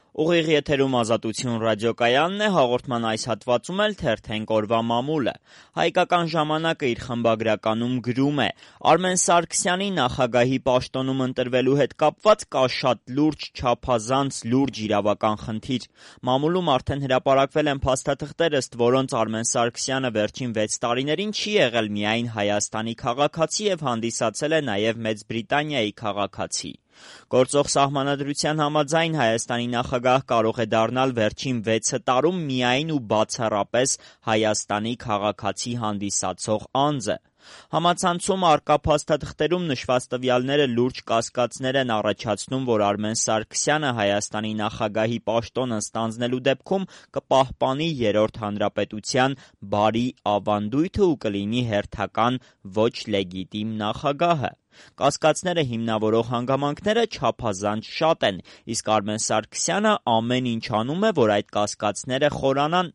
Ուղիղ եթերում Ազատություն ռադիոկայանն է, հաղորդման այս հատվածում էլ թերթենք օրվա մամուլը։ Հայկական ժամանակը իր խմբագրականում գրում է. Արմեն Սարգսյանի նախագահի պաշտոնում ընտրվելու հետ կապված կա շատ լուրջ, չափազանց լուրջ իրավական խնդիր։ Մամուլում արդեն հրապարակվել են փաստաթղթեր, ըստ որոնց Արմեն Սարգսյանը վերջին 6 տարիներին չի եղել միայն Հայաստանի քաղաքացի եւ հանդիսացել է նաեւ Մեծ Բրիտանիայի քաղաքացի։ Գործող սահմանադրության համաձայն Հայաստանի նախագահ կարող է դառնալ վերջին 6 տարում միայն ու բացառապես Հայաստանի քաղաքացի հանդիսացող անձը։ Համացանցում առկա փաստաթղթերում նշված տվյալները լուրջ կասկածներ են առաջացնում, որ Արմեն Սարգսյանը Հայաստանի նախագահի պաշտոնը ստանձնելու դեպքում կպահպանի Երրորդ հանրապետության բարի ավանդույթը ու կլինի հերթական ոչ լեգիտիմ նախագահը։ Կասկածները հիմնավորող հանգամանքները չափազանց շատ են, իսկ Արմեն Սարգսյանը ամեն ինչ անում է, որ այդ կասկածները խորանան։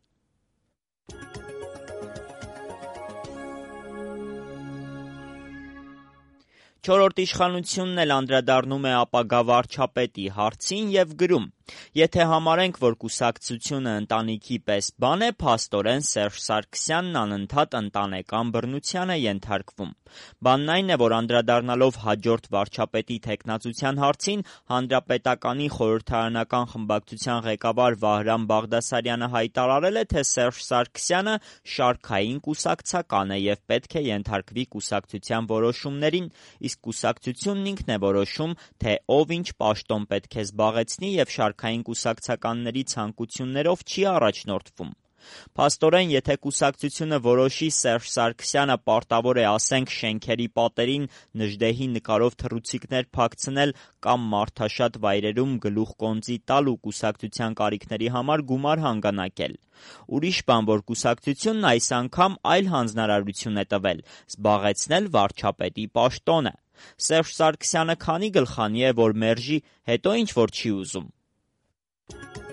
Չորրորդ իշխանությունն էլ անդրադառնում է ապագա վարչապետի հարցին եւ գրում. Եթե համարենք, որ կուսակցությունը ընտանիքի պես բան է, փաստորեն Սերժ Սարգսյանն անընդհատ ընտանեկան բռնության է ենթարկվում։ Բանն այն է, որ անդրադառնալով հաջորդ վարչապետի թեկնածության հարցին, Հանրապետականի խորհրդարանական խմբակցության ղեկավար Վահրամ Բաղդասարյանը հայտարարել է, թե Սերժ Սարգսյանը շարքային կուսակցական է եւ պետք է ենթարկվի կուսակցության որոշումներին, իսկ կուսակցությունն ինքն է որոշում, թե ով ինչ պաշտոն պետք է զբաղեցնի եւ շարքային կուսակցականների ցանկություններով չի առաջնորդվում։ Փաստորեն, եթե կուսակցությունը որոշի Սերժ Սարգսյանը պարտավոր է, ասենք, շենքերի պատերին Նժդեհի նկարով թռուցիկներ փակցնել կամ մարդաշատ վայրերում գլուխկոնձի տալ ու կուսակցության կարիքների համար գումար հանգանակել։ Ուրիշ բան, որ կուսակցությունն այս անգամ այլ հանձնարարություն է տվել՝ զբաղեցնել վարչապետի պաշտոնը։ Սերժ Սարգսյանը քանի գլխանի է, որ մերժի, հետո ինչ որ չի ուզում։